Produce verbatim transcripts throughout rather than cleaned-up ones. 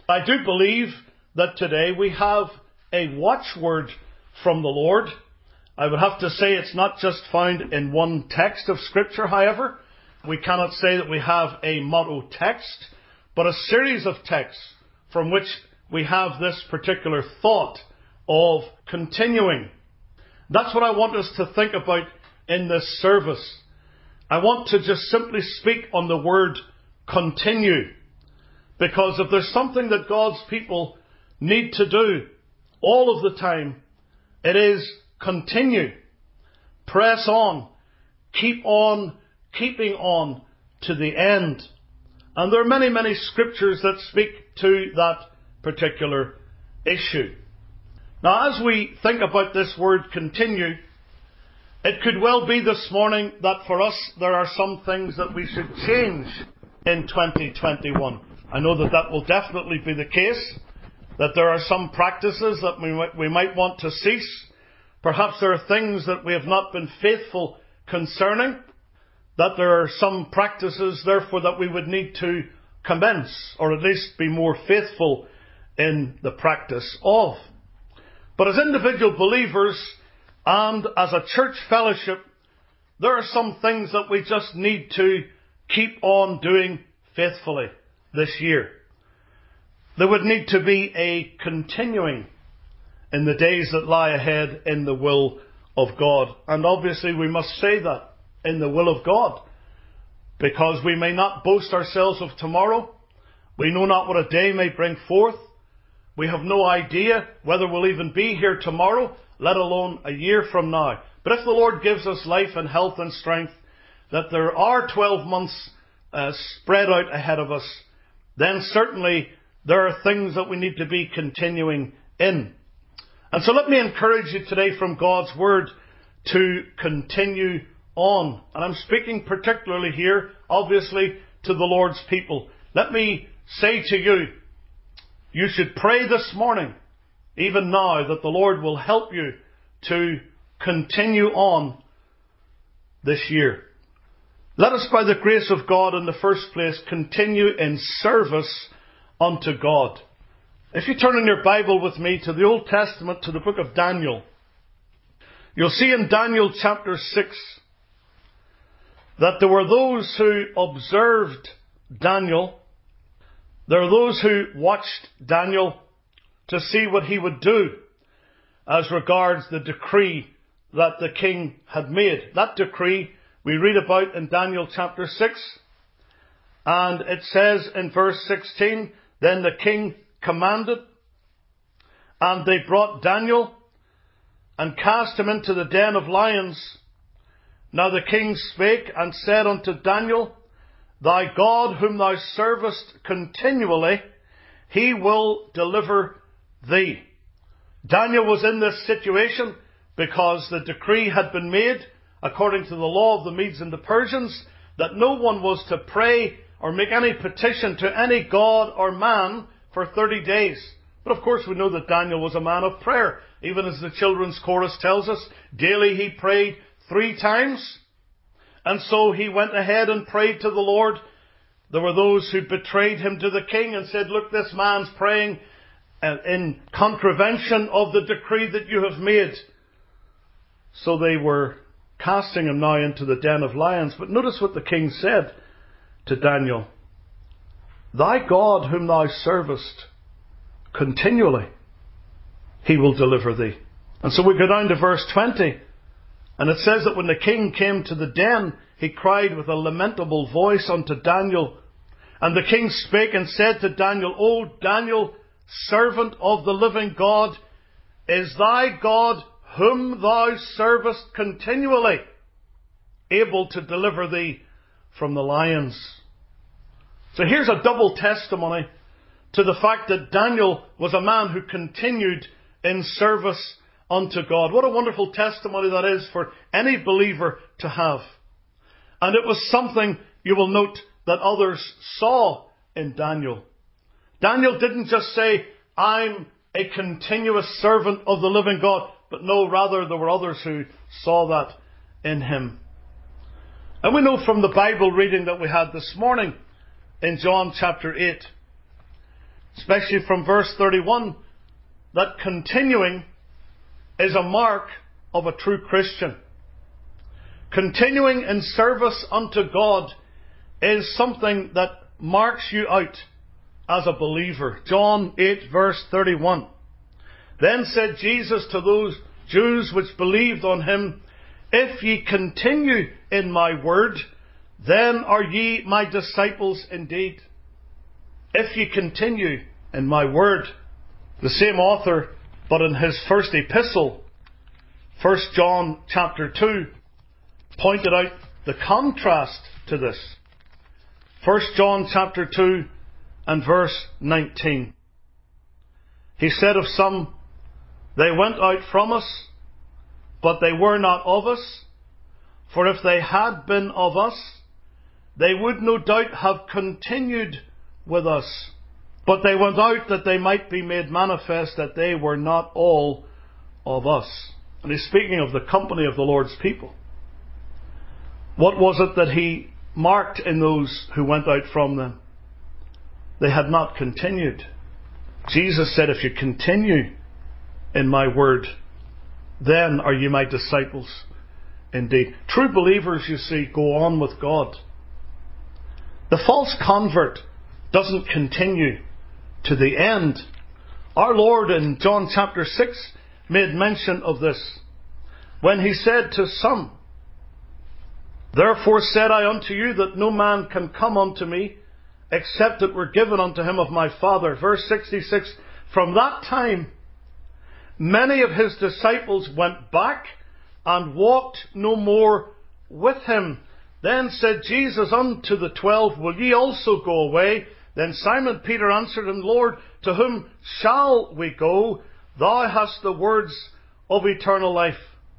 I do believe that today we have a watchword from the Lord. I would have to say it's not just found in one text of Scripture, however. We cannot say that we have a motto text, but a series of texts from which we have this particular thought of continuing. That's what I want us to think about in this service. I want to just simply speak on the word continue, because if there's something that God's people need to do all of the time, it is continue. Press on. Keep on keeping on to the end. And there are many, many scriptures that speak to that particular issue. Now, as we think about this word continue, it could well be this morning that for us there are some things that we should change in twenty twenty-one. I know that that will definitely be the case, that there are some practices that we might, we might want to cease. Perhaps there are things that we have not been faithful concerning, that there are some practices, therefore, that we would need to commence, or at least be more faithful in the practice of. But as individual believers and as a church fellowship, there are some things that we just need to keep on doing faithfully this year. There would need to be a continuing in the days that lie ahead in the will of God. And obviously we must say that, in the will of God, because we may not boast ourselves of tomorrow. We know not what a day may bring forth. We have no idea whether we'll even be here tomorrow, let alone a year from now. But if the Lord gives us life and health and strength, that there are twelve months uh, spread out ahead of us, then certainly there are things that we need to be continuing in. And so let me encourage you today from God's Word to continue on. And I'm speaking particularly here, obviously, to the Lord's people. Let me say to you, you should pray this morning, even now, that the Lord will help you to continue on this year. Let us, by the grace of God, in the first place, continue in service unto God. If you turn in your Bible with me to the Old Testament, to the book of Daniel, you'll see in Daniel chapter six that there were those who observed Daniel. There are those who watched Daniel to see what he would do as regards the decree that the king had made. That decree we read about in Daniel chapter six. And it says in verse sixteen, then the king commanded, and they brought Daniel and cast him into the den of lions. Now the king spake and said unto Daniel, thy God whom thou servest continually, he will deliver thee. Daniel was in this situation because the decree had been made, according to the law of the Medes and the Persians, that no one was to pray or make any petition to any god or man for thirty days. But of course we know that Daniel was a man of prayer. Even as the children's chorus tells us, daily he prayed three times. And so he went ahead and prayed to the Lord. There were those who betrayed him to the king and said, look, this man's praying in contravention of the decree that you have made. So they were casting him now into the den of lions. But notice what the king said to Daniel. Thy God whom thou servest continually, he will deliver thee. And so we go down to verse twenty. And it says that when the king came to the den, he cried with a lamentable voice unto Daniel. And the king spake and said to Daniel, O Daniel, servant of the living God, is thy God whom thou servest continually able to deliver thee from the lions? So here's a double testimony to the fact that Daniel was a man who continued in service unto God. What a wonderful testimony that is for any believer to have. And it was something, you will note, that others saw in Daniel. Daniel didn't just say, I'm a continuous servant of the living God. But no, rather there were others who saw that in him. And we know from the Bible reading that we had this morning in John chapter eight, especially from verse thirty-one, that continuing is a mark of a true Christian. Continuing in service unto God is something that marks you out as a believer. John eight verse thirty-one. Then said Jesus to those Jews which believed on him, If ye continue in my word, then are ye my disciples indeed. If ye continue in my word. The same author, but in his first epistle, First John chapter two, pointed out the contrast to this. First John chapter two and verse nineteen. He said of some, They went out from us, but they were not of us. For if they had been of us, they would no doubt have continued with us. But they went out that they might be made manifest that they were not all of us. And he's speaking of the company of the Lord's people. What was it that he marked in those who went out from them? They had not continued. Jesus said, If you continue in my word, then are you my disciples indeed. True believers, you see, go on with God. The false convert doesn't continue to the end. Our Lord in John chapter six made mention of this when he said to some, Therefore said I unto you that no man can come unto me except it were given unto him of my Father. Verse sixty-six, From that time many of his disciples went back and walked no more with him. Then said Jesus unto the twelve, Will ye also go away? Then Simon Peter answered him, Lord, to whom shall we go? Thou hast the words of eternal life.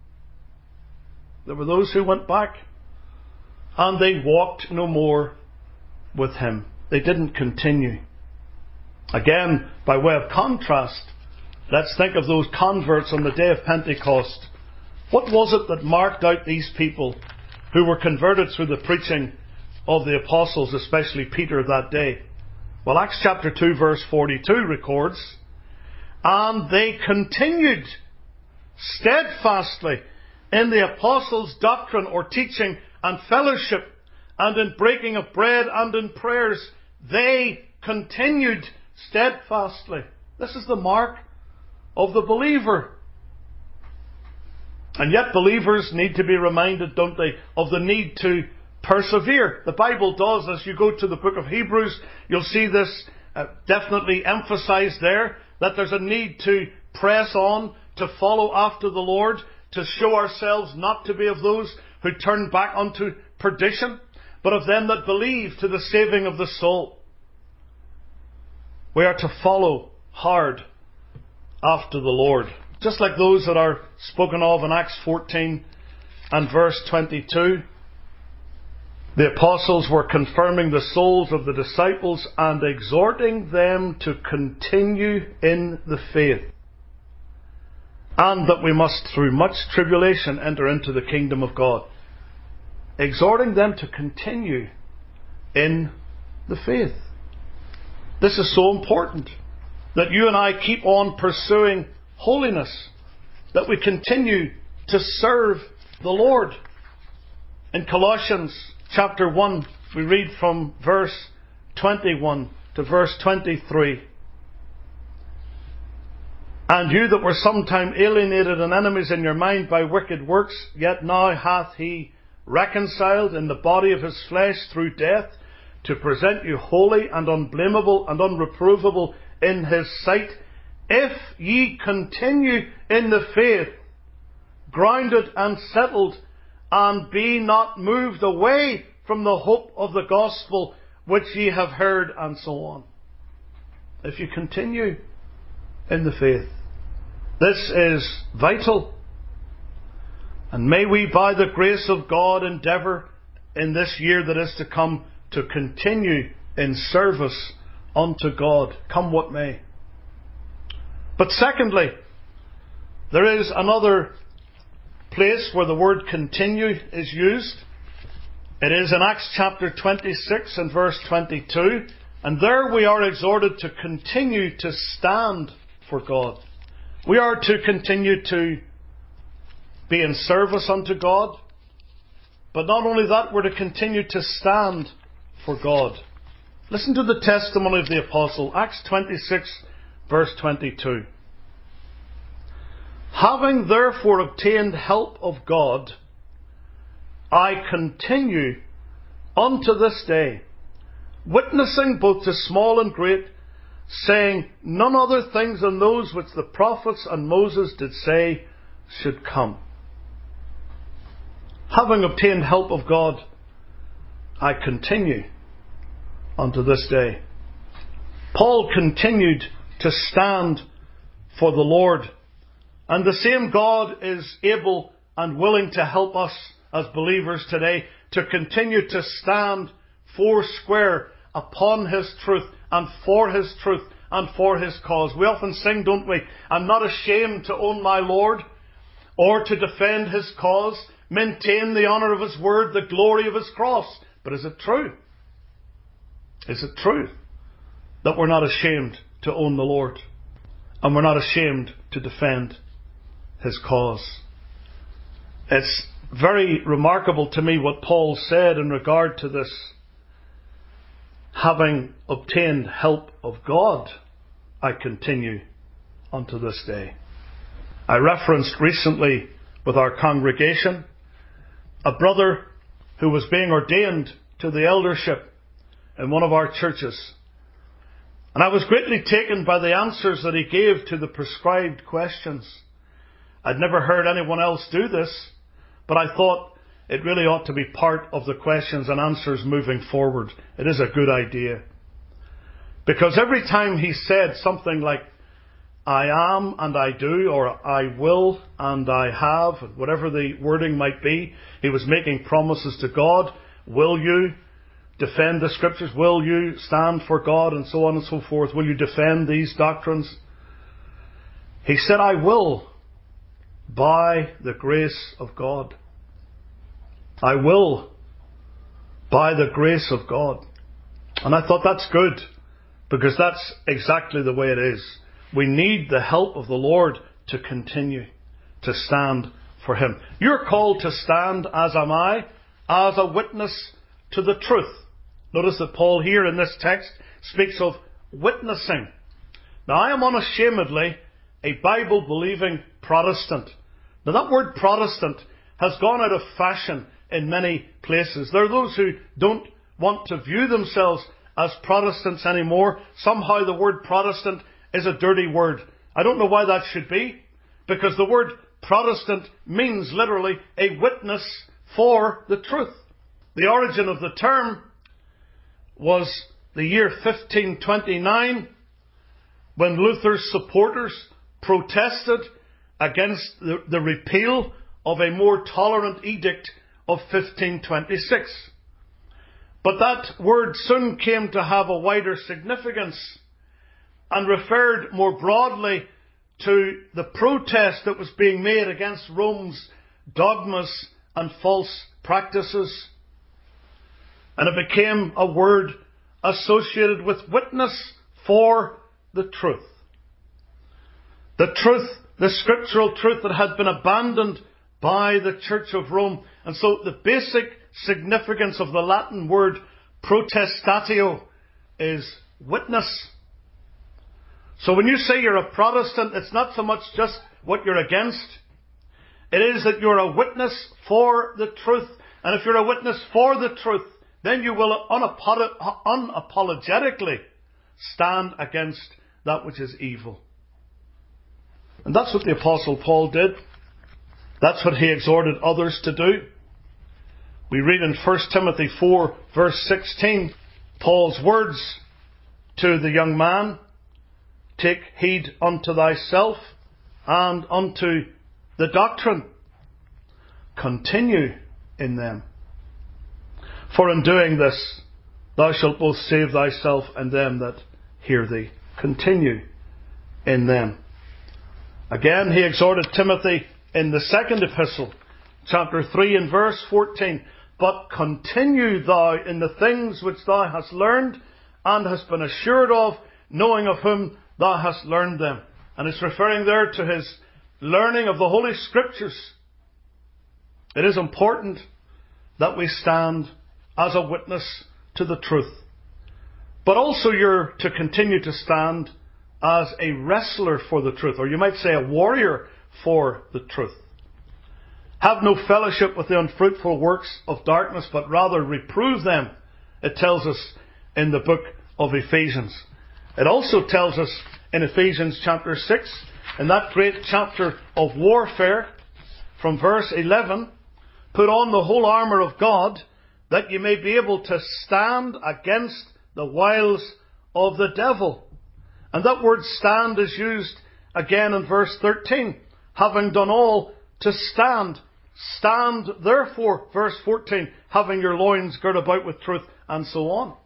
There were those who went back, and they walked no more with him. They didn't continue. Again, by way of contrast, let's think of those converts on the day of Pentecost. What was it that marked out these people who were converted through the preaching of the apostles, especially Peter that day? Well, Acts chapter two verse forty-two records, And they continued steadfastly in the apostles' doctrine or teaching and fellowship, and in breaking of bread and in prayers. They continued steadfastly. This is the mark of the believer. And yet believers need to be reminded, don't they, of the need to persevere. The Bible does. As you go to the book of Hebrews, you'll see this uh, definitely emphasized there, that there's a need to press on, to follow after the Lord, to show ourselves not to be of those who turn back unto perdition, but of them that believe to the saving of the soul. We are to follow hard after the Lord. Just like those that are spoken of in Acts fourteen and verse twenty-two. The apostles were confirming the souls of the disciples and exhorting them to continue in the faith, and that we must through much tribulation enter into the kingdom of God. Exhorting them to continue in the faith. This is so important, that you and I keep on pursuing holiness, that we continue to serve the Lord. In Colossians chapter one, we read from verse twenty-one to verse twenty-three. And you that were sometime alienated and enemies in your mind by wicked works, yet now hath he reconciled in the body of his flesh through death, to present you holy and unblameable and unreprovable in his sight, if ye continue in the faith, grounded and settled, and be not moved away from the hope of the gospel which ye have heard, and so on. If you continue in the faith. This is vital. And may we, by the grace of God, endeavour in this year that is to come to continue in service unto God, come what may. But secondly, there is another place where the word continue is used. It is in Acts chapter twenty-six and verse twenty-two. And there we are exhorted to continue to stand for God. We are to continue to be in service unto God. But not only that, we're to continue to stand for God. Listen to the testimony of the apostle, Acts twenty-six, verse twenty-two. Having therefore obtained help of God, I continue unto this day, witnessing both to small and great, saying none other things than those which the prophets and Moses did say should come. Having obtained help of God, I continue unto this day. Paul continued to stand for the Lord. And the same God is able and willing to help us as believers today to continue to stand four square upon His truth and for His truth and for His cause. We often sing, don't we? I'm not ashamed to own my Lord or to defend His cause, maintain the honour of His word, the glory of His cross. But is it true? Is it true that we're not ashamed to own the Lord and we're not ashamed to defend His cause? It's very remarkable to me what Paul said in regard to this. Having obtained help of God, I continue unto this day. I referenced recently with our congregation a brother who was being ordained to the eldership in one of our churches. And I was greatly taken by the answers that he gave to the prescribed questions. I'd never heard anyone else do this, but I thought it really ought to be part of the questions and answers moving forward. It is a good idea. Because every time he said something like, I am and I do, or I will and I have, whatever the wording might be, he was making promises to God. Will you defend the Scriptures? Will you stand for God? And so on and so forth. Will you defend these doctrines? He said, I will, by the grace of God. I will, by the grace of God. And I thought that's good, because that's exactly the way it is. We need the help of the Lord to continue to stand for Him. You're called to stand, as am I, as a witness to the truth. Notice that Paul here in this text speaks of witnessing. Now, I am unashamedly a Bible-believing Protestant. Now, that word Protestant has gone out of fashion in many places. There are those who don't want to view themselves as Protestants anymore. Somehow the word Protestant is a dirty word. I don't know why that should be, because the word Protestant means literally a witness for the truth. The origin of the term was the year fifteen twenty-nine, when Luther's supporters protested against the, the repeal of a more tolerant edict of fifteen twenty-six. But that word soon came to have a wider significance and referred more broadly to the protest that was being made against Rome's dogmas and false practices. And it became a word associated with witness for the truth. The truth, the scriptural truth that had been abandoned by the Church of Rome. And so the basic significance of the Latin word protestatio is witness. So when you say you're a Protestant, it's not so much just what you're against. It is that you're a witness for the truth. And if you're a witness for the truth, then you will unapolo- unapologetically stand against that which is evil. And that's what the Apostle Paul did. That's what he exhorted others to do. We read in First Timothy four, verse sixteen, Paul's words to the young man, take heed unto thyself and unto the doctrine. Continue in them. For in doing this, thou shalt both save thyself and them that hear thee. Continue in them. Again, he exhorted Timothy in the second epistle, chapter three and verse fourteen. But continue thou in the things which thou hast learned and hast been assured of, knowing of whom thou hast learned them. And it's referring there to his learning of the Holy Scriptures. It is important that we stand as a witness to the truth. But also you're to continue to stand as a wrestler for the truth, or you might say a warrior for the truth. Have no fellowship with the unfruitful works of darkness, but rather reprove them, it tells us in the book of Ephesians. It also tells us in Ephesians chapter six, in that great chapter of warfare, from verse eleven, put on the whole armour of God, that you may be able to stand against the wiles of the devil. And that word stand is used again in verse thirteen. Having done all to stand. Stand therefore, verse fourteen, having your loins girt about with truth, and so on.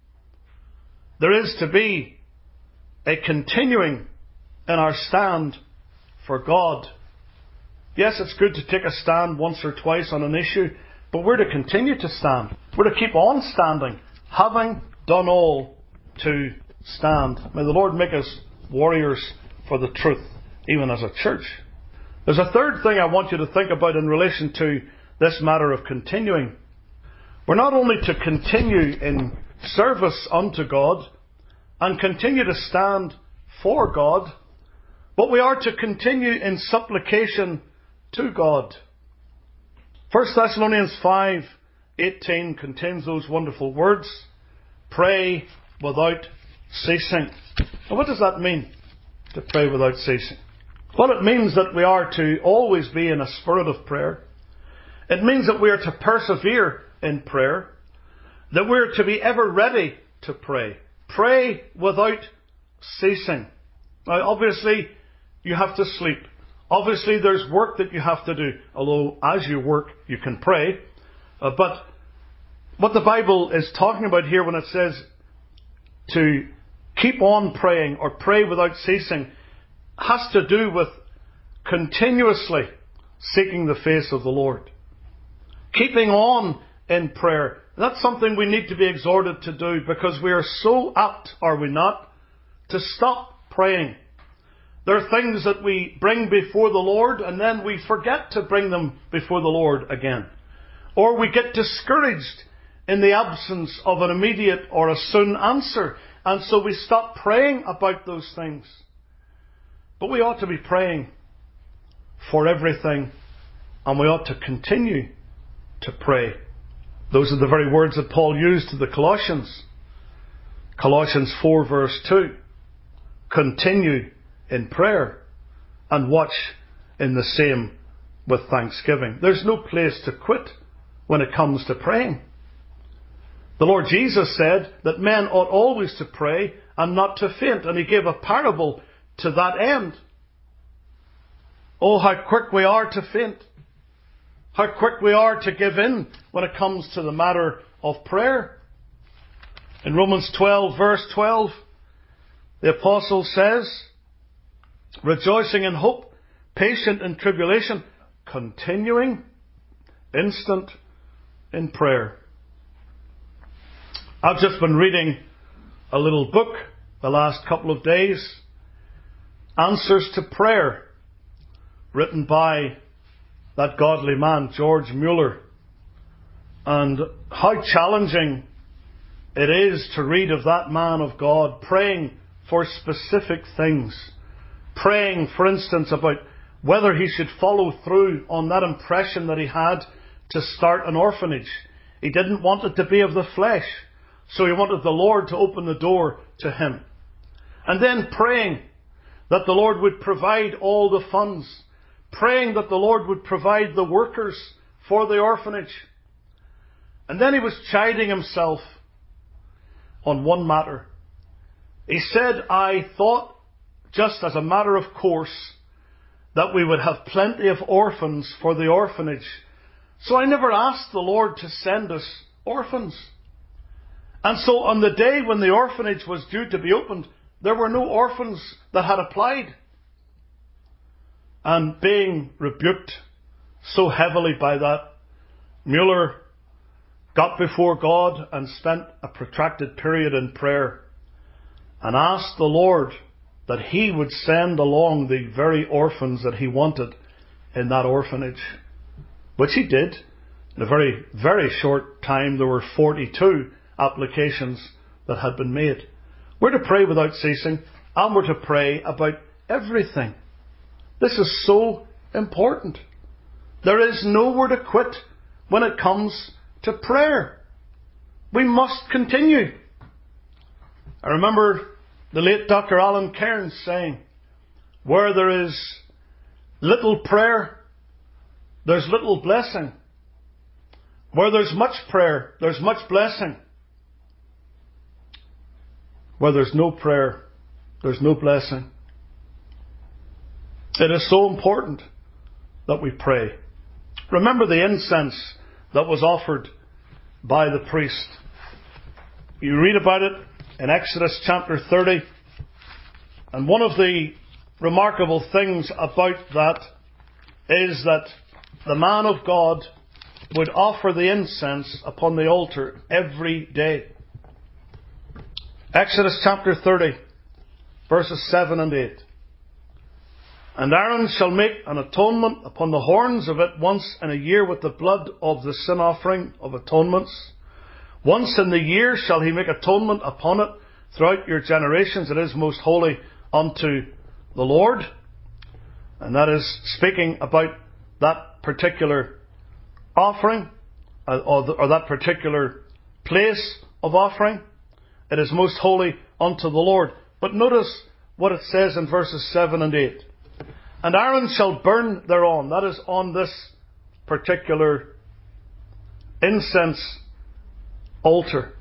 There is to be a continuing in our stand for God. Yes, it's good to take a stand once or twice on an issue, but we're to continue to stand. We're to keep on standing, having done all to stand. May the Lord make us warriors for the truth, even as a church. There's a third thing I want you to think about in relation to this matter of continuing. We're not only to continue in service unto God and continue to stand for God, but we are to continue in supplication to God. First Thessalonians five eighteen contains those wonderful words, pray without ceasing. Now, what does that mean, to pray without ceasing? Well, it means that we are to always be in a spirit of prayer. It means that we are to persevere in prayer. That we are to be ever ready to pray. Pray without ceasing. Now, obviously, you have to sleep. Obviously, there's work that you have to do. Although, as you work, you can pray. Uh, but what the Bible is talking about here when it says to keep on praying or pray without ceasing has to do with continuously seeking the face of the Lord. Keeping on in prayer. That's something we need to be exhorted to do, because we are so apt, are we not, to stop praying. There are things that we bring before the Lord and then we forget to bring them before the Lord again. Or we get discouraged in the absence of an immediate or a soon answer, and so we stop praying about those things. But we ought to be praying for everything, and we ought to continue to pray. Those are the very words that Paul used to the Colossians. Colossians four verse two. Continue in prayer and watch in the same with thanksgiving. There's no place to quit when it comes to praying. The Lord Jesus said that men ought always to pray and not to faint, and He gave a parable to that end. Oh, how quick we are to faint. How quick we are to give in when it comes to the matter of prayer. In Romans twelve verse twelve, the apostle says, rejoicing in hope, patient in tribulation, continuing, instant in prayer. I've just been reading a little book the last couple of days, Answers to Prayer, written by that godly man, George Mueller. And how challenging it is to read of that man of God praying for specific things. Praying, for instance, about whether he should follow through on that impression that he had to start an orphanage. He didn't want it to be of the flesh, so he wanted the Lord to open the door to him. And then praying that the Lord would provide all the funds. Praying that the Lord would provide the workers for the orphanage. And then he was chiding himself on one matter. He said, I thought, just as a matter of course, that we would have plenty of orphans for the orphanage. So I never asked the Lord to send us orphans. And so on the day when the orphanage was due to be opened, there were no orphans that had applied. And being rebuked so heavily by that, Mueller got before God and spent a protracted period in prayer and asked the Lord that He would send along the very orphans that He wanted in that orphanage, which He did. In a very, very short time, there were forty-two applications that had been made. We're to pray without ceasing, and we're to pray about everything. This is so important. There is nowhere to quit when it comes to prayer. We must continue. I remember the late Doctor Alan Cairns saying, where there is little prayer, there's little blessing. Where there's much prayer, there's much blessing. Where there's no prayer, there's no blessing. It is so important that we pray. Remember the incense that was offered by the priest. You read about it in Exodus chapter thirty. And one of the remarkable things about that is that the man of God would offer the incense upon the altar every day. Exodus chapter thirty, verses seven and eight. And Aaron shall make an atonement upon the horns of it once in a year with the blood of the sin offering of atonements. Once in the year shall he make atonement upon it throughout your generations. It is most holy unto the Lord. And that is speaking about that particular offering, or, the, or that particular place of offering. It is most holy unto the Lord. But notice what it says in verses seven and eight. And Aaron shall burn thereon. That is on this particular incense altar.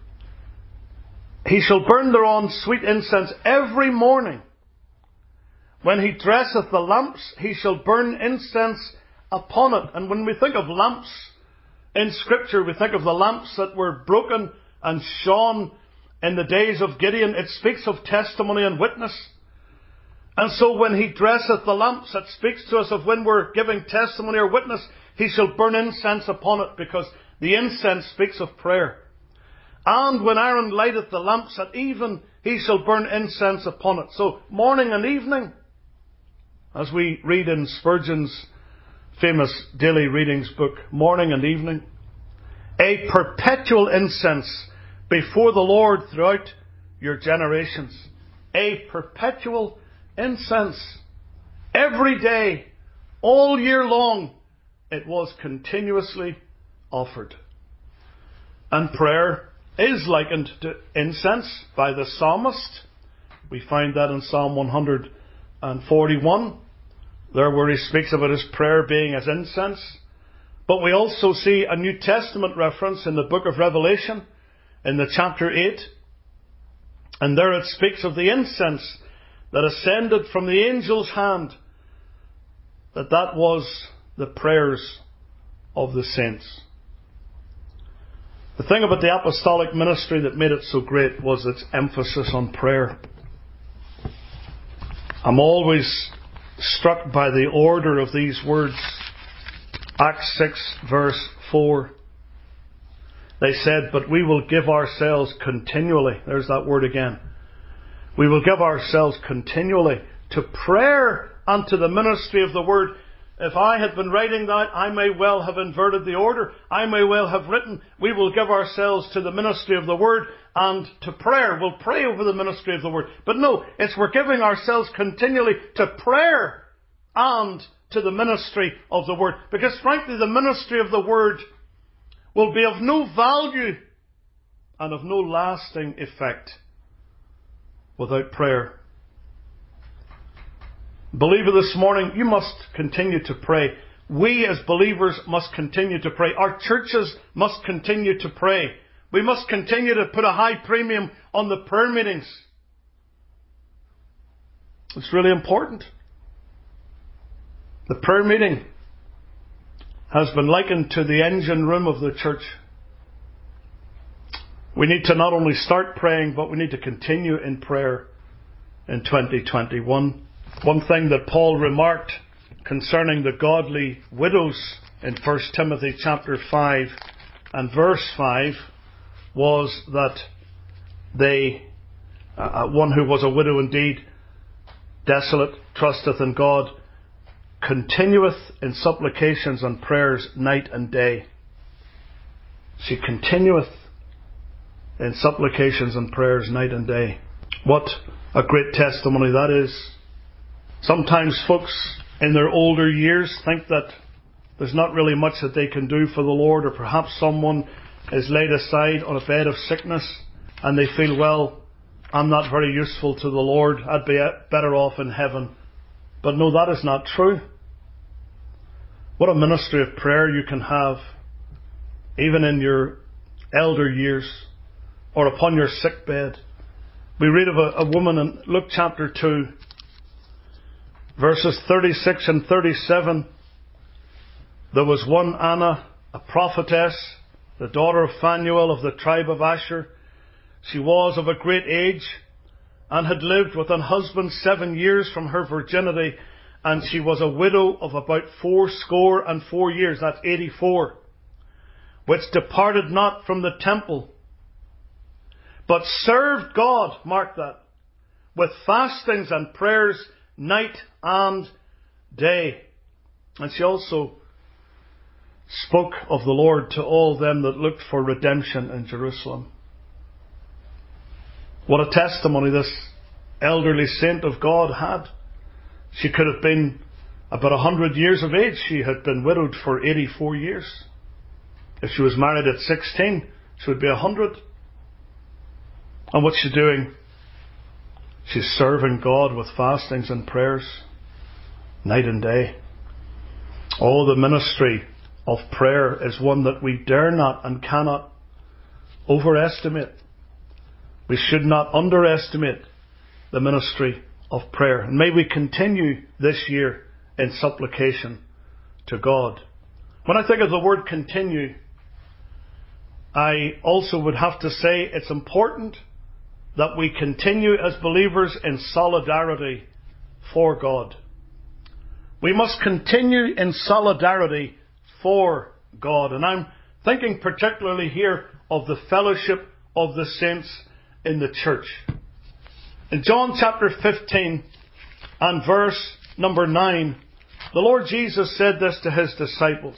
He shall burn thereon sweet incense every morning. When he dresseth the lamps, he shall burn incense upon it. And when we think of lamps in Scripture, we think of the lamps that were broken and shone in the days of Gideon. It speaks of testimony and witness. And so when he dresseth the lamps, it speaks to us of when we're giving testimony or witness, he shall burn incense upon it, because the incense speaks of prayer. And when Aaron lighteth the lamps at even, he shall burn incense upon it. So morning and evening, as we read in Spurgeon's famous daily readings book, morning and evening, a perpetual incense before the Lord throughout your generations. A perpetual incense. Every day, all year long, it was continuously offered. And prayer is likened to incense by the psalmist. We find that in Psalm one forty-one, there where he speaks about his prayer being as incense. But we also see a New Testament reference in the book of Revelation, in the chapter eight. And there it speaks of the incense that ascended from the angel's hand, that that was the prayers of the saints. The thing about the apostolic ministry that made it so great was its emphasis on prayer. I'm always struck by the order of these words. Acts six verse four. They said, but we will give ourselves continually. There's that word again. We will give ourselves continually to prayer and to the ministry of the word. If I had been writing that, I may well have inverted the order. I may well have written, we will give ourselves to the ministry of the word and to prayer. We'll pray over the ministry of the word. But no, it's we're giving ourselves continually to prayer and to the ministry of the word. Because frankly, the ministry of the word will be of no value and of no lasting effect without prayer. Believer, this morning, you must continue to pray. We as believers must continue to pray. Our churches must continue to pray. We must continue to put a high premium on the prayer meetings. It's really important. The prayer meeting has been likened to the engine room of the church. We need to not only start praying, but we need to continue in prayer in twenty twenty-one. One thing that Paul remarked concerning the godly widows in First Timothy chapter five and verse five was that they, uh, one who was a widow indeed, desolate, trusteth in God, continueth in supplications and prayers night and day. She continueth in supplications and prayers night and day. What a great testimony that is. Sometimes folks in their older years think that there's not really much that they can do for the Lord, or perhaps someone is laid aside on a bed of sickness and they feel, well, I'm not very useful to the Lord, I'd be better off in heaven. But no, that is not true. What a ministry of prayer you can have, even in your elder years or upon your sick bed. We read of a, a woman in Luke chapter two, verses thirty-six and thirty-seven. There was one Anna, a prophetess, the daughter of Phanuel of the tribe of Asher. She was of a great age and had lived with an husband seven years from her virginity, and she was a widow of about fourscore and four years, that's eighty-four, which departed not from the temple, but served God, mark that, with fastings and prayers night and day. And she also spoke of the Lord to all them that looked for redemption in Jerusalem. What a testimony this elderly saint of God had. She could have been about a hundred years of age. She had been widowed for eighty-four years. If she was married at sixteen, she would be a hundred. And what's she doing? She's serving God with fastings and prayers night and day. Oh, the ministry of prayer is one that we dare not and cannot overestimate. We should not underestimate the ministry of prayer. And may we continue this year in supplication to God. When I think of the word continue, I also would have to say it's important that we continue as believers in solidarity for God. We must continue in solidarity for God. And I'm thinking particularly here of the fellowship of the saints in the church. In John chapter fifteen and verse number nine, the Lord Jesus said this to his disciples: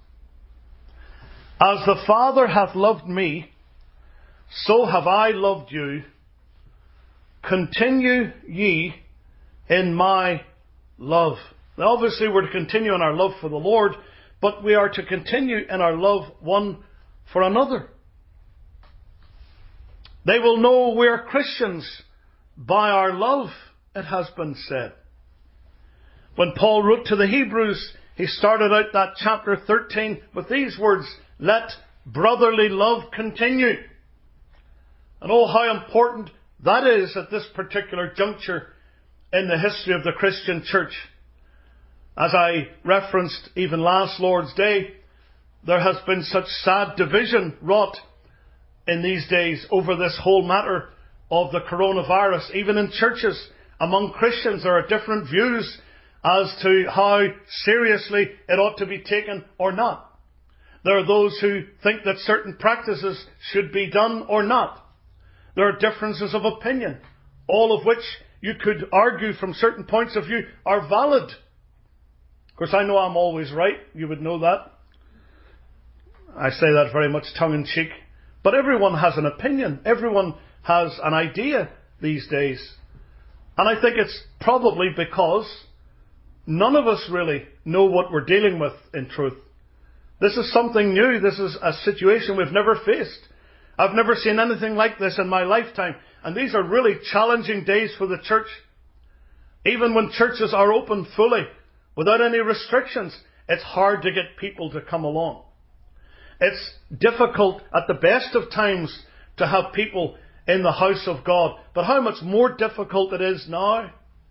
As the Father hath loved me, so have I loved you. Continue ye in my love. Now obviously we're to continue in our love for the Lord, but we are to continue in our love one for another. They will know we are Christians by our love, it has been said. When Paul wrote to the Hebrews, he started out that chapter thirteen with these words: let brotherly love continue. And oh, how important that is at this particular juncture in the history of the Christian church. As I referenced even last Lord's Day, there has been such sad division wrought in these days over this whole matter of the coronavirus. Even in churches, among Christians, there are different views as to how seriously it ought to be taken or not. There are those who think that certain practices should be done or not. There are differences of opinion, all of which you could argue from certain points of view are valid. Of course, I know I'm always right. You would know that. I say that very much tongue-in-cheek. But everyone has an opinion. Everyone has an idea these days. And I think it's probably because none of us really know what we're dealing with in truth. This is something new. This is a situation we've never faced. I've never seen anything like this in my lifetime. And these are really challenging days for the church. Even when churches are open fully, without any restrictions, it's hard to get people to come along. It's difficult at the best of times to have people in the house of God. But how much more difficult it is now.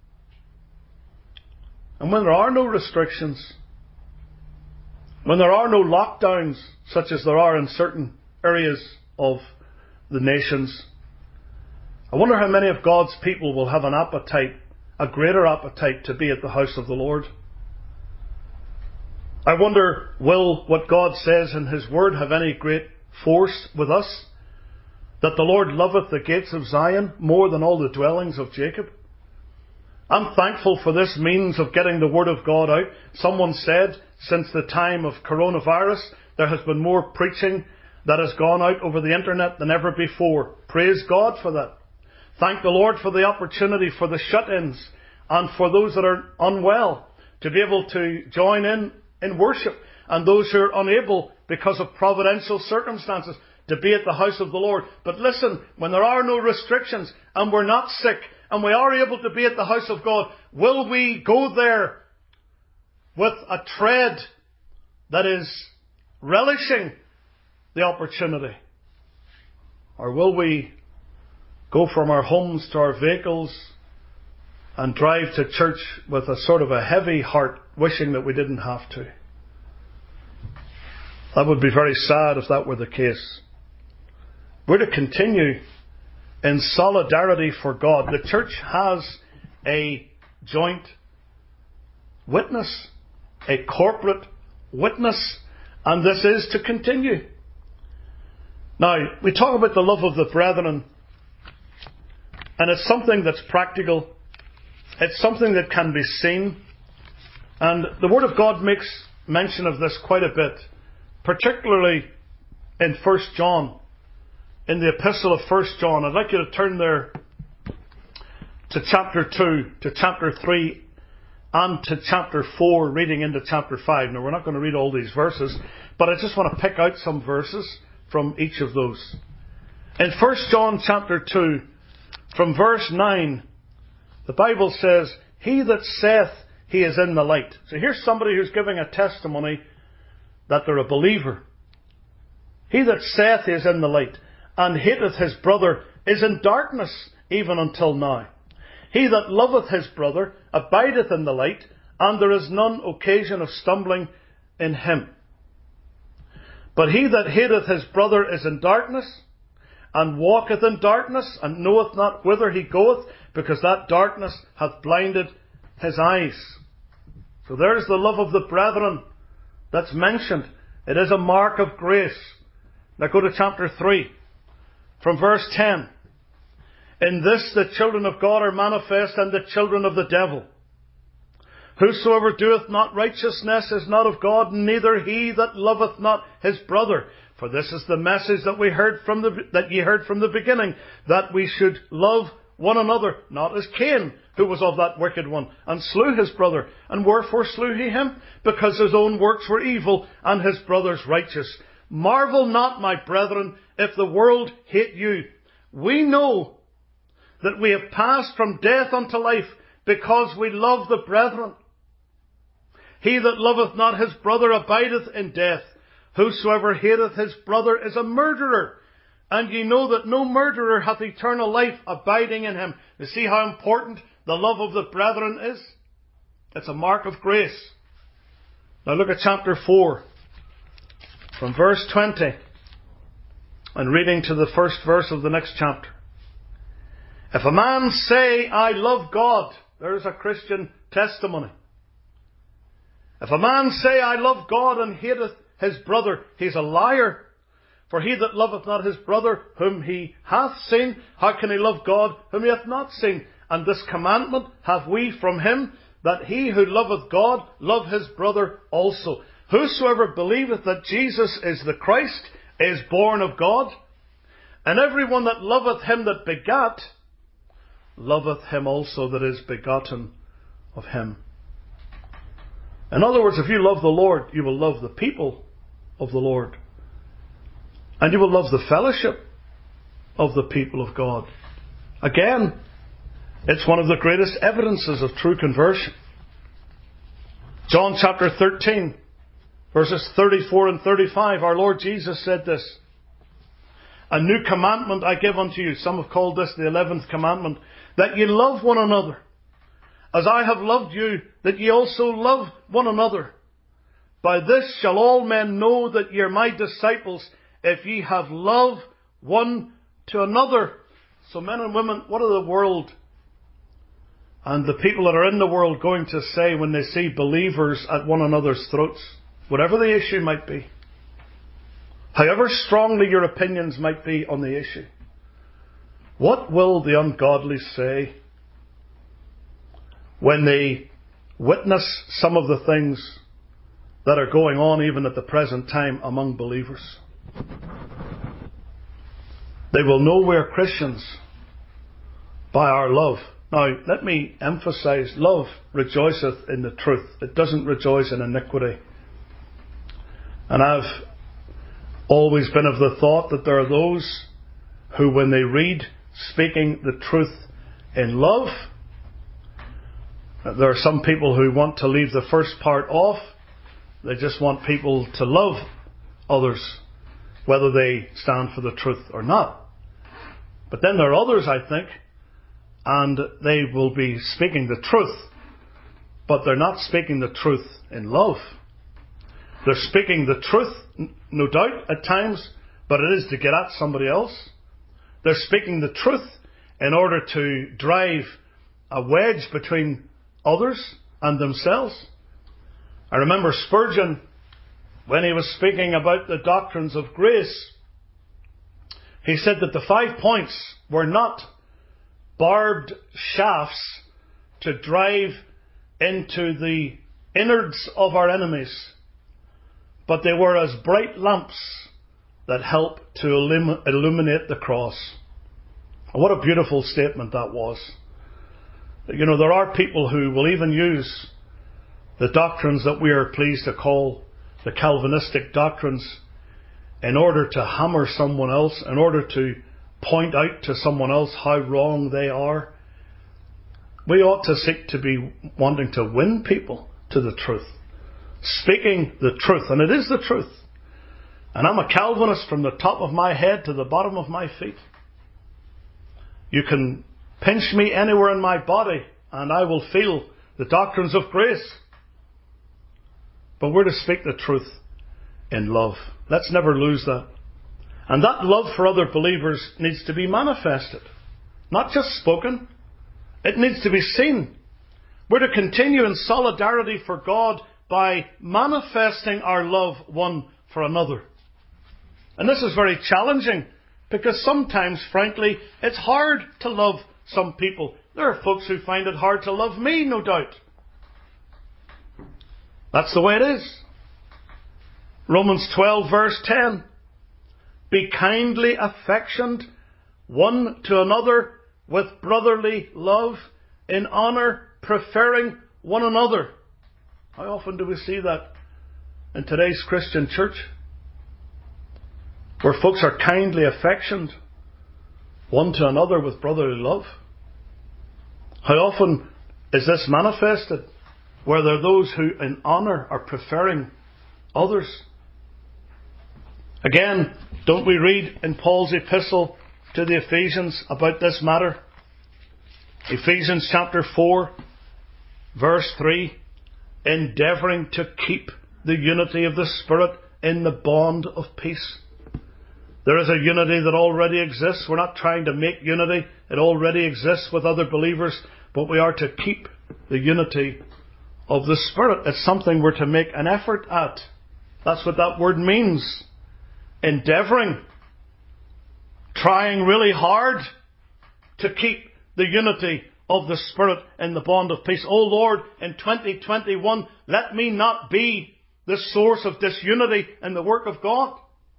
And when there are no restrictions, when there are no lockdowns, such as there are in certain areas of the nations, I wonder how many of God's people will have an appetite, a greater appetite to be at the house of the Lord. I wonder, will what God says in His Word have any great force with us, that the Lord loveth the gates of Zion more than all the dwellings of Jacob. I'm thankful for this means of getting the Word of God out. Someone said, since the time of coronavirus, there has been more preaching that has gone out over the internet than ever before. Praise God for that. Thank the Lord for the opportunity for the shut-ins and for those that are unwell to be able to join in in worship, and those who are unable because of providential circumstances to be at the house of the Lord. But listen, when there are no restrictions and we're not sick and we are able to be at the house of God, will we go there with a tread that is relishing the opportunity? Or will we go from our homes to our vehicles and drive to church with a sort of a heavy heart, wishing that we didn't have to? That would be very sad if that were the case. We're to continue in solidarity for God. The church has a joint witness, a corporate witness, and this is to continue. Now, we talk about the love of the brethren, and it's something that's practical. It's something that can be seen. And the Word of God makes mention of this quite a bit, particularly in First John. In the epistle of First John, I'd like you to turn there to chapter two, to chapter three, and to chapter four, reading into chapter five. Now, we're not going to read all these verses, but I just want to pick out some verses from each of those. In First John chapter two, from verse nine, the Bible says, "He that saith he is in the light." So here's somebody who's giving a testimony that they're a believer. "He that saith he is in the light, and hateth his brother, is in darkness even until now. He that loveth his brother abideth in the light, and there is none occasion of stumbling in him. But he that hateth his brother is in darkness, and walketh in darkness, and knoweth not whither he goeth, because that darkness hath blinded his eyes." So there's the love of the brethren that's mentioned. It is a mark of grace. Now go to chapter three. From verse ten, "In this the children of God are manifest, and the children of the devil. Whosoever doeth not righteousness is not of God, neither he that loveth not his brother. For this is the message that we heard from the that ye heard from the beginning, that we should love one another, not as Cain, who was of that wicked one, and slew his brother. And wherefore slew he him? Because his own works were evil, and his brother's righteous. Marvel not, my brethren, if the world hate you. We know that we have passed from death unto life, because we love the brethren. He that loveth not his brother abideth in death. Whosoever hateth his brother is a murderer. And ye know that no murderer hath eternal life abiding in him." You see how important the love of the brethren is? It's a mark of grace. Now look at chapter four. From verse twenty, and reading to the first verse of the next chapter. "If a man say, I love God," there's a Christian testimony. "If a man say, I love God, and hateth his brother, he's a liar. For he that loveth not his brother whom he hath seen, how can he love God whom he hath not seen? And this commandment have we from him, that he who loveth God love his brother also. Whosoever believeth that Jesus is the Christ is born of God. And every one that loveth him that begat, loveth him also that is begotten of him." In other words, if you love the Lord, you will love the people of the Lord. And you will love the fellowship of the people of God. Again, it's one of the greatest evidences of true conversion. John chapter thirteen, verses thirty-four and thirty-five, our Lord Jesus said this: "A new commandment I give unto you," some have called this the eleventh commandment, "that ye love one another. As I have loved you, that ye also love one another. By this shall all men know that ye are my disciples, if ye have love one to another." So men and women, what are the world and the people that are in the world going to say when they see believers at one another's throats? Whatever the issue might be. however strongly your opinions might be on the issue, what will the ungodly say when they witness some of the things that are going on even at the present time among believers? They will know we are Christians by our love. Now, let me emphasize, love rejoiceth in the truth. It doesn't rejoice in iniquity. And I've always been of the thought that there are those who, when they read speaking the truth in love, there are some people who want to leave the first part off. They just want people to love others, whether they stand for the truth or not. But then there are others, I think, and they will be speaking the truth, but they're not speaking the truth in love. They're speaking the truth, no doubt, at times, but it is to get at somebody else. They're speaking the truth in order to drive a wedge between others and themselves. I remember Spurgeon, when he was speaking about the doctrines of grace, he said that the five points were not barbed shafts to drive into the innards of our enemies, but they were as bright lamps that help to illum- illuminate the cross. And what a beautiful statement that was. You know, there are people who will even use the doctrines that we are pleased to call the Calvinistic doctrines in order to hammer someone else, in order to point out to someone else how wrong they are. We ought to seek to be wanting to win people to the truth, speaking the truth, and it is the truth. And I'm a Calvinist from the top of my head to the bottom of my feet. You can pinch me anywhere in my body and I will feel the doctrines of grace. But we're to speak the truth in love. Let's never lose that. And that love for other believers needs to be manifested, not just spoken. It needs to be seen. We're to continue in solidarity for God by manifesting our love one for another. And this is very challenging because sometimes, frankly, it's hard to love some people. There are folks who find it hard to love me, no doubt. That's the way it is. Romans twelve verse ten. Be kindly affectioned one to another with brotherly love, in honour, preferring one another. How often do we see that in today's Christian church? Where folks are kindly affectioned one to another with brotherly love. How often is this manifested? Where there are those who in honour are preferring others. Again, don't we read in Paul's epistle to the Ephesians about this matter? Ephesians chapter four, verse three. Endeavouring to keep the unity of the Spirit in the bond of peace. There is a unity that already exists. We're not trying to make unity. It already exists with other believers. But we are to keep the unity of the Spirit. It's something we're to make an effort at. That's what that word means. Endeavouring. Trying really hard to keep the unity of the Spirit in the bond of peace. Oh Lord, in twenty twenty-one, let me not be the source of disunity in the work of God.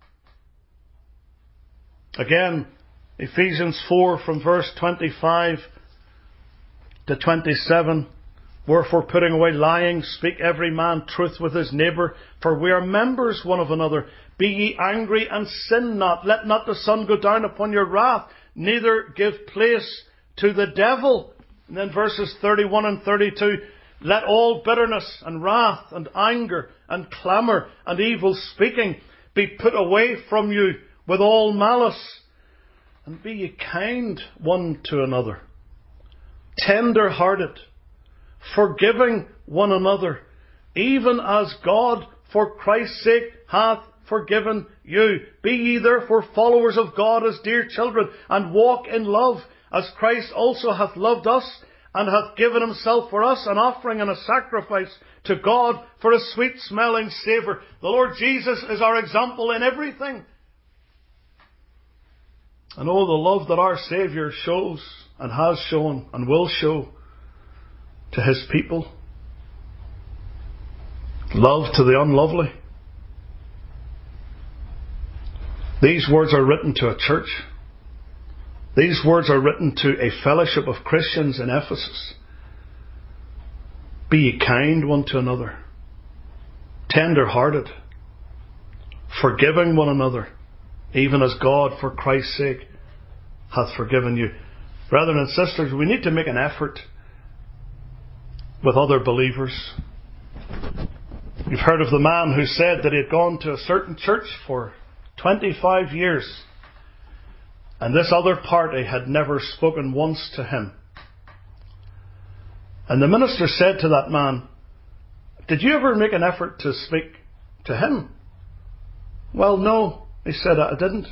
Again, Ephesians four from verse twenty-five to twenty-seven. Wherefore, putting away lying, speak every man truth with his neighbour, for we are members one of another. Be ye angry and sin not. Let not the sun go down upon your wrath, neither give place to the devil. And then verses thirty-one and thirty-two. Let all bitterness and wrath and anger and clamour and evil speaking be put away from you with all malice. And be ye kind one to another, tender-hearted, forgiving one another, even as God for Christ's sake hath forgiven you. Be ye therefore followers of God as dear children, and walk in love, as Christ also hath loved us, and hath given himself for us an offering and a sacrifice to God for a sweet-smelling savour. The Lord Jesus is our example in everything. And oh, the love that our Saviour shows and has shown and will show to his people. Love to the unlovely. These words are written to a church. These words are written to a fellowship of Christians in Ephesus. Be ye kind one to another, tender-hearted, forgiving one another, even as God, for Christ's sake, hath forgiven you. Brethren and sisters, we need to make an effort with other believers. You've heard of the man who said that he had gone to a certain church for twenty-five years, and this other party had never spoken once to him. And the minister said to that man, "Did you ever make an effort to speak to him?" "Well, no," he said, "I didn't."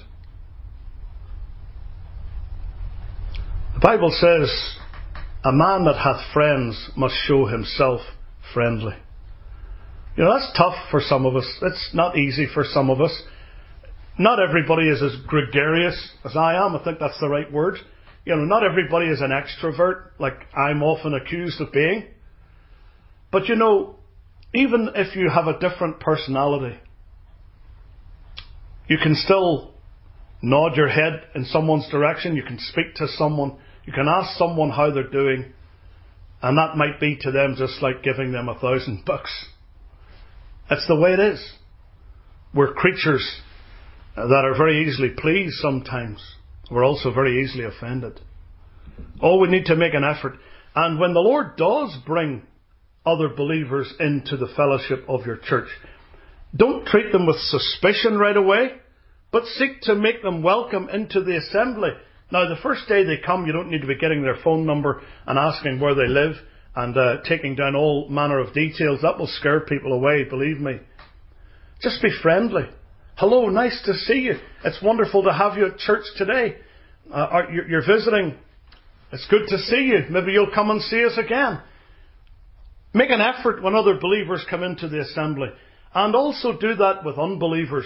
The Bible says, "A man that hath friends must show himself friendly." You know, that's tough for some of us. It's not easy for some of us. Not everybody is as gregarious as I am. I think that's the right word. You know, not everybody is an extrovert, like I'm often accused of being. But you know, even if you have a different personality, you can still nod your head in someone's direction. You can speak to someone. You can ask someone how they're doing. And that might be to them just like giving them a thousand bucks. That's the way it is. We're creatures that are very easily pleased sometimes. We're also very easily offended. Oh, we need to make an effort. And when the Lord does bring other believers into the fellowship of your church, don't treat them with suspicion right away, but seek to make them welcome into the assembly. Now, the first day they come, you don't need to be getting their phone number and asking where they live and uh, taking down all manner of details. That will scare people away, believe me. Just be friendly. "Hello, nice to see you. It's wonderful to have you at church today. Uh, you're, you're visiting. It's good to see you. Maybe you'll come and see us again." Make an effort when other believers come into the assembly. And also do that with unbelievers.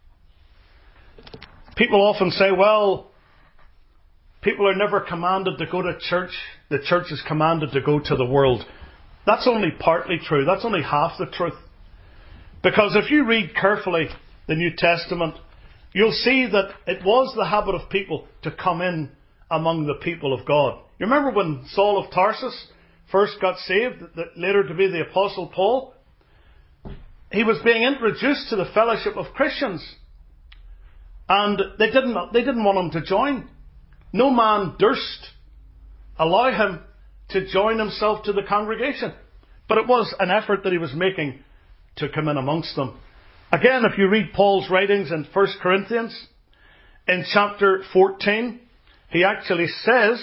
People often say, well, people are never commanded to go to church. The church is commanded to go to the world. That's only partly true. That's only half the truth. Because if you read carefully the New Testament, you'll see that it was the habit of people to come in among the people of God. You remember when Saul of Tarsus first got saved, later to be the Apostle Paul? He was being introduced to the fellowship of Christians. And they didn't, they didn't want him to join. No man durst allow him to join himself to the congregation. But it was an effort that he was making to come in amongst them. Again, if you read Paul's writings in First Corinthians, in chapter fourteen, he actually says,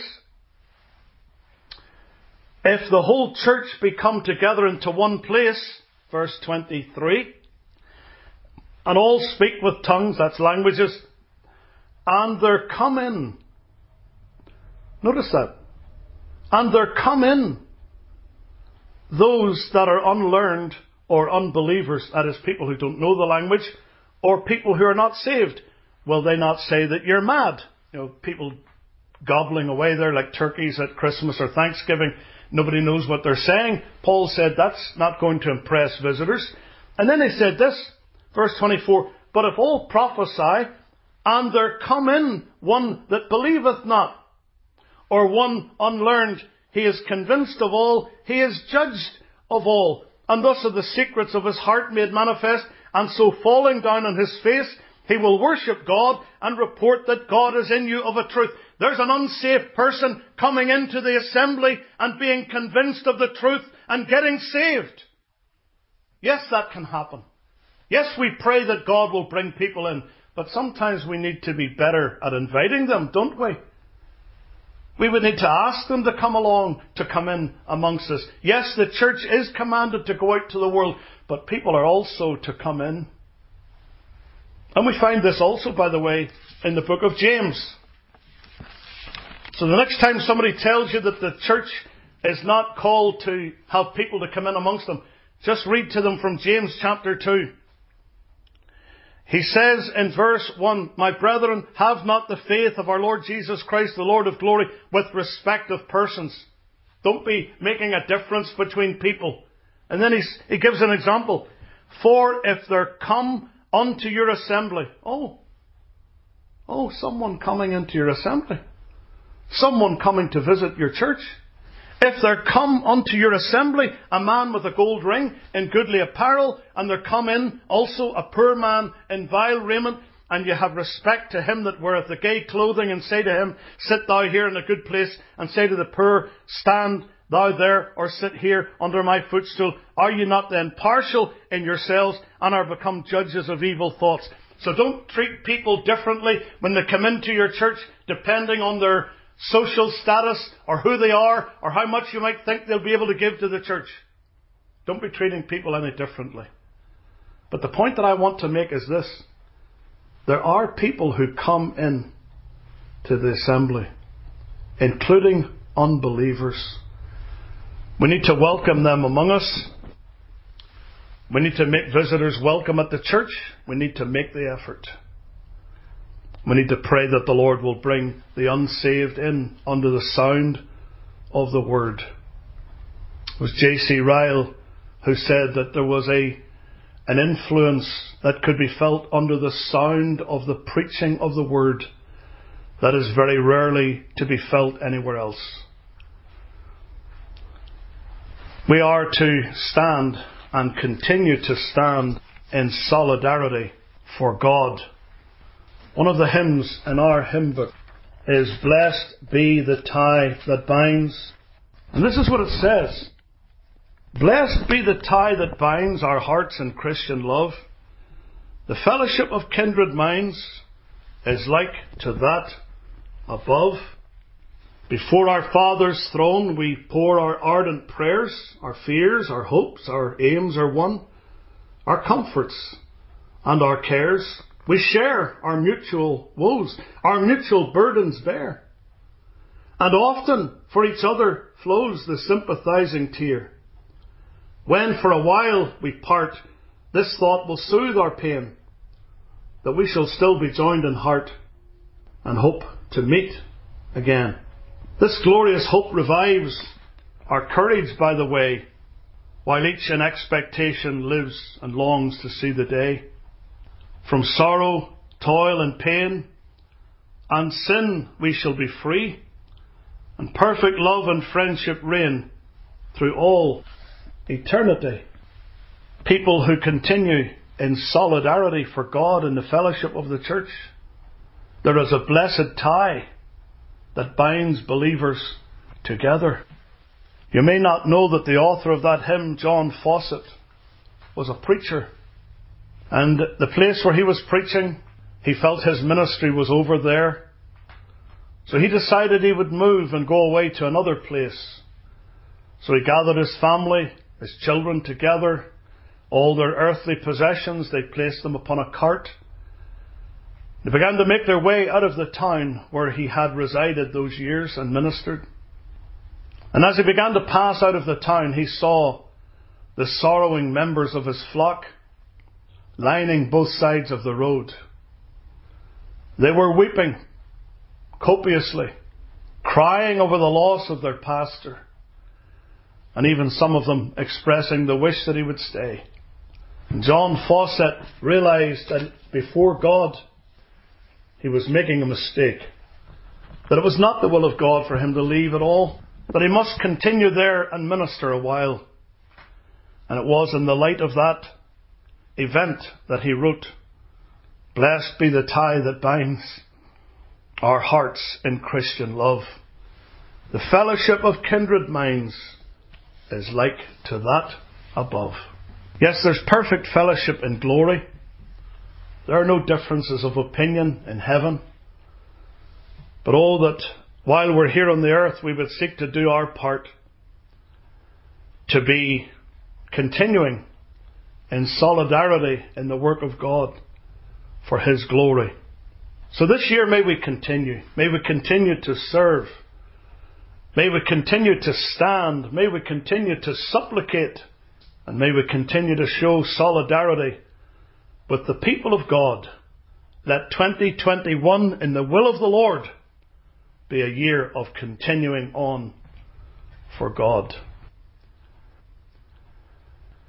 "If the whole church be come together into one place," verse twenty-three, "and all speak with tongues," that's languages, "and there come in," notice that, "and there come in those that are unlearned," or unbelievers, that is, people who don't know the language, or people who are not saved, will they not say that you're mad? You know, people gobbling away there like turkeys at Christmas or Thanksgiving. Nobody knows what they're saying. Paul said that's not going to impress visitors. And then he said this, verse twenty-four, "But if all prophesy, and there come in one that believeth not, or one unlearned, he is convinced of all, he is judged of all. And thus are the secrets of his heart made manifest, and so falling down on his face, he will worship God and report that God is in you of a truth." There's an unsaved person coming into the assembly and being convinced of the truth and getting saved. Yes, that can happen. Yes, we pray that God will bring people in, but sometimes we need to be better at inviting them, don't we? We would need to ask them to come along, to come in amongst us. Yes, the church is commanded to go out to the world, but people are also to come in. And we find this also, by the way, in the book of James. So the next time somebody tells you that the church is not called to have people to come in amongst them. Just read to them from James chapter two. He says in verse one, "My brethren, have not the faith of our Lord Jesus Christ, the Lord of glory, with respect of persons." Don't be making a difference between people. And then he's, he gives an example. "For if there come unto your assembly..." Oh, oh, someone coming into your assembly. Someone coming to visit your church. "If there come unto your assembly a man with a gold ring in goodly apparel, and there come in also a poor man in vile raiment, and you have respect to him that weareth the gay clothing, and say to him, Sit thou here in a good place, and say to the poor, Stand thou there, or sit here under my footstool, are you not then partial in yourselves, and are become judges of evil thoughts?" So don't treat people differently when they come into your church, depending on their social status, or who they are, or how much you might think they'll be able to give to the church. Don't be treating people any differently. But the point that I want to make is this. There are people who come in to the assembly, including unbelievers. We need to welcome them among us. We need to make visitors welcome at the church. We need to make the effort. We need to pray that the Lord will bring the unsaved in under the sound of the word. It was J C Ryle who said that there was a an influence that could be felt under the sound of the preaching of the word that is very rarely to be felt anywhere else. We are to stand and continue to stand in solidarity for God. One of the hymns in our hymn book is "Blessed be the tie that binds." And this is what it says. "Blessed be the tie that binds our hearts in Christian love. The fellowship of kindred minds is like to that above. Before our Father's throne we pour our ardent prayers, our fears, our hopes, our aims are one, our comforts and our cares. We share our mutual woes, our mutual burdens bear. And often for each other flows the sympathizing tear. When for a while we part, this thought will soothe our pain, that we shall still be joined in heart and hope to meet again. This glorious hope revives our courage by the way, while each in expectation lives and longs to see the day. From sorrow, toil and pain and sin we shall be free, and perfect love and friendship reign through all eternity." People who continue in solidarity for God in the fellowship of the church. There is a blessed tie that binds believers together. You may not know that the author of that hymn, John Fawcett, was a preacher. And the place where he was preaching, he felt his ministry was over there. So he decided he would move and go away to another place. So he gathered his family, his children together, all their earthly possessions, they placed them upon a cart. They began to make their way out of the town where he had resided those years and ministered. And as he began to pass out of the town, he saw the sorrowing members of his flock lining both sides of the road. They were weeping copiously, crying over the loss of their pastor, and even some of them expressing the wish that he would stay. And John Fawcett realized that before God he was making a mistake, that it was not the will of God for him to leave at all, that he must continue there and minister a while. And it was in the light of that event that he wrote, "Blessed be the tie that binds our hearts in Christian love. The fellowship of kindred minds is like to that above." Yes, there's perfect fellowship in glory. There are no differences of opinion in heaven. But oh, that while we're here on the earth, we would seek to do our part to be continuing in solidarity in the work of God for His glory. So this year may we continue. May we continue to serve May we continue to stand. May we continue to supplicate. And may we continue to show solidarity with the people of God. Let twenty twenty-one, in the will of the Lord, be a year of continuing on for God.